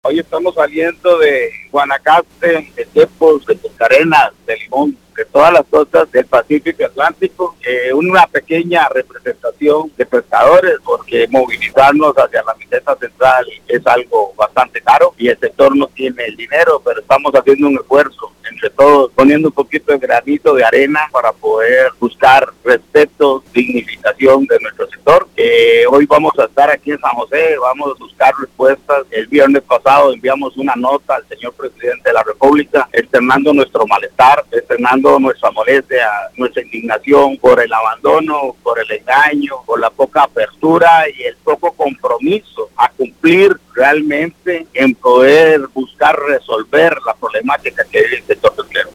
Hoy estamos saliendo de Guanacaste, de Tepos, de Punta Arenas, de Limón, de todas las costas del Pacífico Atlántico, una pequeña representación de pescadores, porque movilizarnos hacia la meseta central es algo bastante caro y el sector no tiene el dinero, pero estamos haciendo un esfuerzo entre todos, poniendo un poquito de granito de arena para poder buscar respeto, dignificación de nuestro sector. Hoy vamos a estar aquí en San José, vamos a buscar respuestas. El viernes pasado enviamos una nota al señor presidente de la República externando nuestro malestar, externando nuestra molestia, nuestra indignación por el abandono, por el engaño, por la poca apertura y el poco compromiso a cumplir realmente en poder buscar resolver la problemática que vive el sector pesquero.